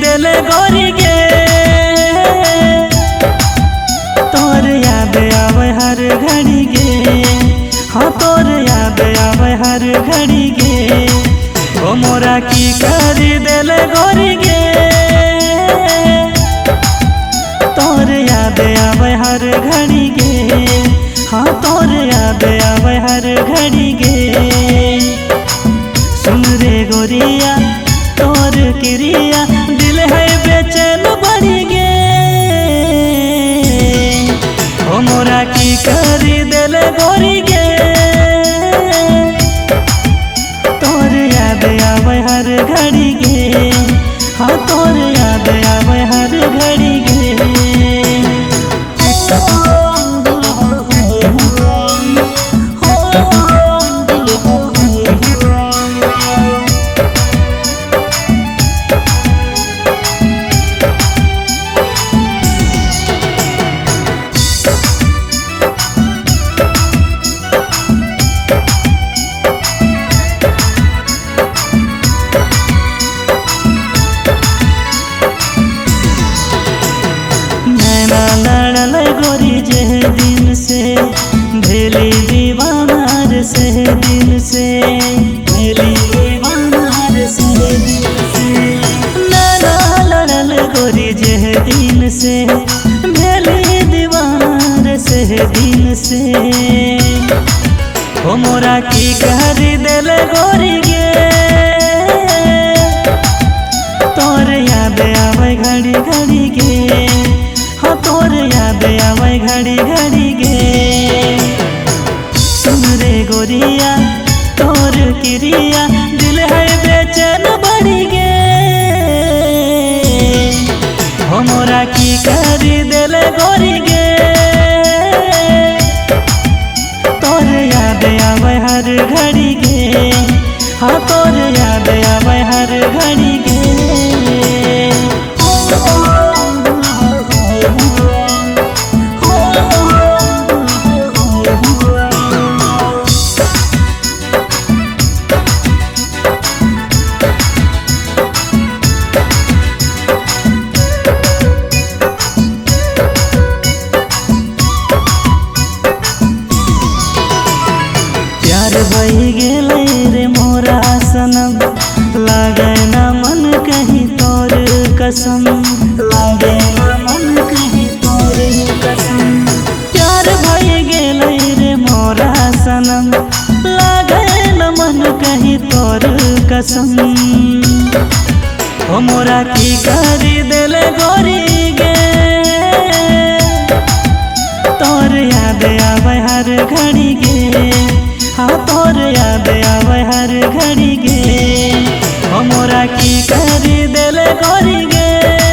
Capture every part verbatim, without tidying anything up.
दिले गोरी गे तोर याद आवे हर घड़ी गे। हाँ तोर याद आवे हर घड़ी गे ओ मोरा की कर दिले गोरी गे तोर याद आवे हर घड़ी गे। हाँ तोर याद आवे हर घड़ी गे। सुन रे गोरिया तोर क्रिया दिल है बेचैन बढ़ी गे ओ मोरा की कर दिल गोरी गे तोर याद आवे हर घड़ी गे। हाँ तोर याद आवे हर घड़ी गे। गोरी जे दिन से भेली दीवानार से दिन से भेली दीवानार से दिन से नाना लड़ल गोरी जे दिन से भेली दीवानार से दिन से ओ मोरा की कर दिल गोरी गे तोर याद आवे घड़ी घड़ी गे। हाँ तोर याद आवे घड़ी घड़ी गे। सुन रे गोरिया तोर क्रिया दिल है बेचैन बढ़ी गे हो मोरा की कर दिल गोरी गे तोर याद आवे हर घड़ी गे। हाँ तोर याद आवे हर घड़ी गे। प्यार बही गेले रे मोरा सनम लागे ना मन कहीं तोर कसम लागे ना मन कहीं तोर कसम। प्यार बही गेले रे मोरा सनम लागे ना मन कहीं तोर कसम ओ मोरा की कर दिल गोरी गे तोर याद आवे हर घड़ी गे। हाँ तोर याद आवे हर घड़ी गे ओ मोरा की कर दिल गोरी गे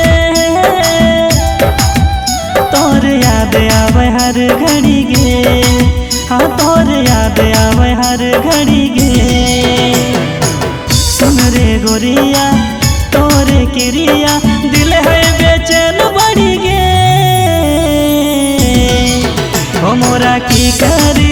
तोर याद आवे हर घड़ी गे। हाँ तोर याद आवे हर घड़ी गे। सुन रे गोरिया तोर क्रिया दिल है बेचैन बढ़ी गे ओ मोरा की कर